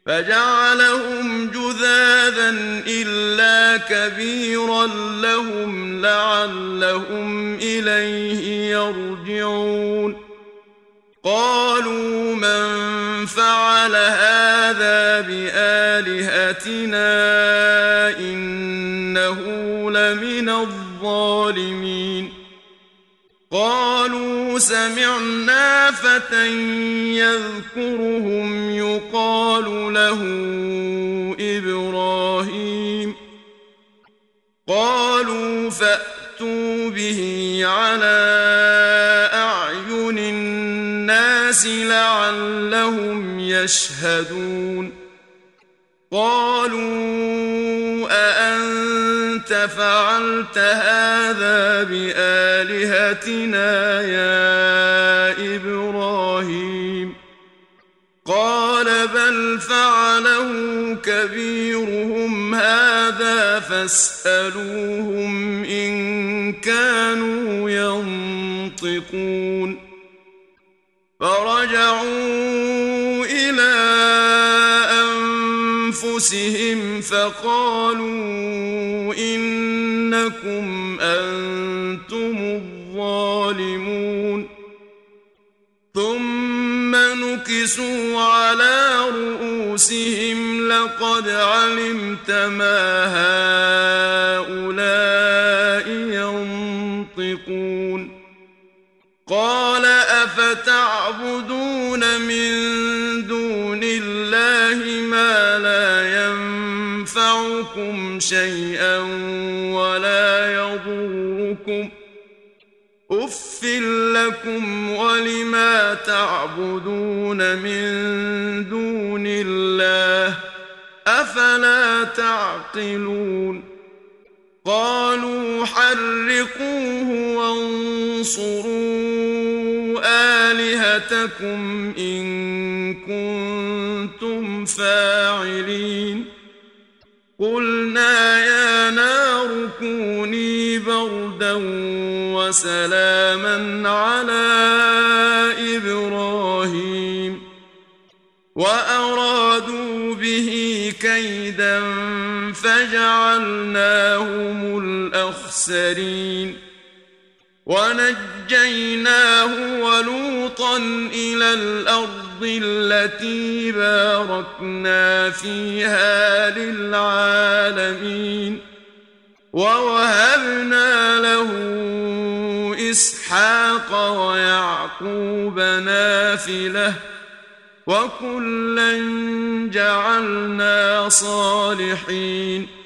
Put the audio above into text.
فجعلهم جذاذا إلا كبيرا لهم لعلهم إليه يرجعون قالوا من فعل هذا بآلهتنا إنه لمن الظالمين قالوا سمعنا فتى يذكرهم يقال له إبراهيم قالوا فأتوا به على أعين الناس لعلهم يشهدون قالوا أأنت فعلت هذا بآلهتنا يا إبراهيم قال بل فعله كبيرهم هذا فاسألوهم إن كانوا ينطقون فرجعوا إلى أنفسهم فقالوا إنكم أنتم الظالمون ثم نكسوا على رؤوسهم لقد علمت ما هؤلاء ينطقون قال أفتعبدون من دون الله ما لا ينفعكم شيئا ولا يضركم أف لكم ولما تعبدون من دون الله أفلا تعقلون قالوا حرقوه وانصروا آلهتكم إن كنتم فاعلين قلنا يا نار كوني بردا وسلاما على إبراهيم وأرادوا به كيدا فجعلناهم الأخسرين ونجيناه ولوطا إلى الأرض التي باركنا فيها للعالمين ووهبنا له إسحاق ويعقوب نافلة وكلا جعلنا صالحين